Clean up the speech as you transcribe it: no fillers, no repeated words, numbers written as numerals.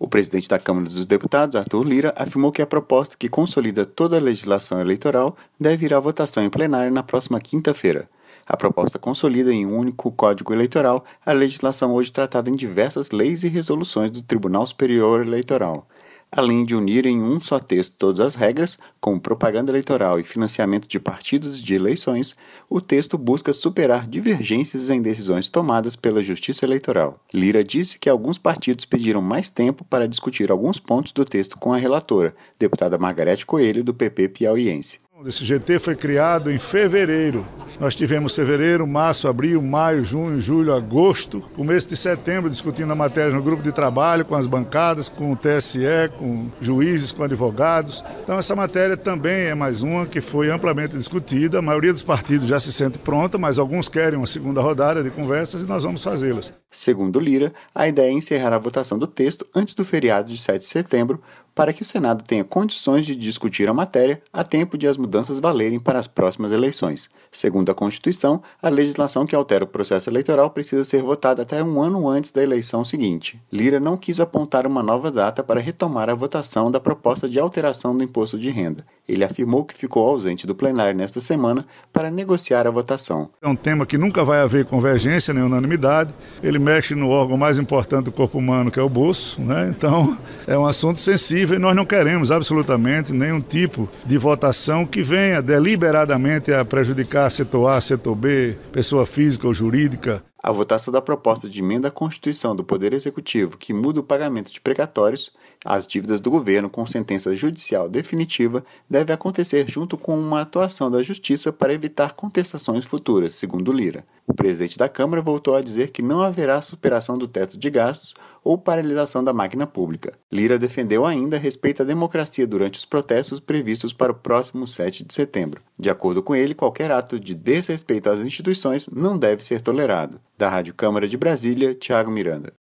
presidente da Câmara dos Deputados, Arthur Lira, afirmou que a proposta que consolida toda a legislação eleitoral deve ir à votação em plenário na próxima quinta-feira. A proposta consolida em um único Código Eleitoral a legislação hoje tratada em diversas leis e resoluções do Tribunal Superior Eleitoral. Além de unir em um só texto todas as regras, como propaganda eleitoral e financiamento de partidos e de eleições, o texto busca superar divergências em decisões tomadas pela Justiça Eleitoral. Lira disse que alguns partidos pediram mais tempo para discutir alguns pontos do texto com a relatora, deputada Margarete Coelho, do PP piauiense. Esse GT foi criado em fevereiro. Nós tivemos fevereiro, março, abril, maio, junho, julho, agosto, começo de setembro discutindo a matéria no grupo de trabalho, com as bancadas, com o TSE, com juízes, com advogados. Então essa matéria também é mais uma que foi amplamente discutida. A maioria dos partidos já se sente pronta, mas alguns querem uma segunda rodada de conversas e nós vamos fazê-las. Segundo Lira, a ideia é encerrar a votação do texto antes do feriado de 7 de setembro, para que o Senado tenha condições de discutir a matéria a tempo de as mudanças valerem para as próximas eleições. Segundo a Constituição, a legislação que altera o processo eleitoral precisa ser votada até um ano antes da eleição seguinte. Lira não quis apontar uma nova data para retomar a votação da proposta de alteração do imposto de renda. Ele afirmou que ficou ausente do plenário nesta semana para negociar a votação. É um tema que nunca vai haver convergência nem unanimidade. Ele mexe no órgão mais importante do corpo humano, que é o bolso, né? Então, é um assunto sensível e nós não queremos absolutamente nenhum tipo de votação que venha deliberadamente a prejudicar setor A, setor B, pessoa física ou jurídica. A votação da proposta de emenda à Constituição do Poder Executivo que muda o pagamento de precatórios às dívidas do governo com sentença judicial definitiva deve acontecer junto com uma atuação da Justiça para evitar contestações futuras, segundo Lira. O presidente da Câmara voltou a dizer que não haverá superação do teto de gastos ou paralisação da máquina pública. Lira defendeu ainda respeito à democracia durante os protestos previstos para o próximo 7 de setembro. De acordo com ele, qualquer ato de desrespeito às instituições não deve ser tolerado. Da Rádio Câmara de Brasília, Thiago Miranda.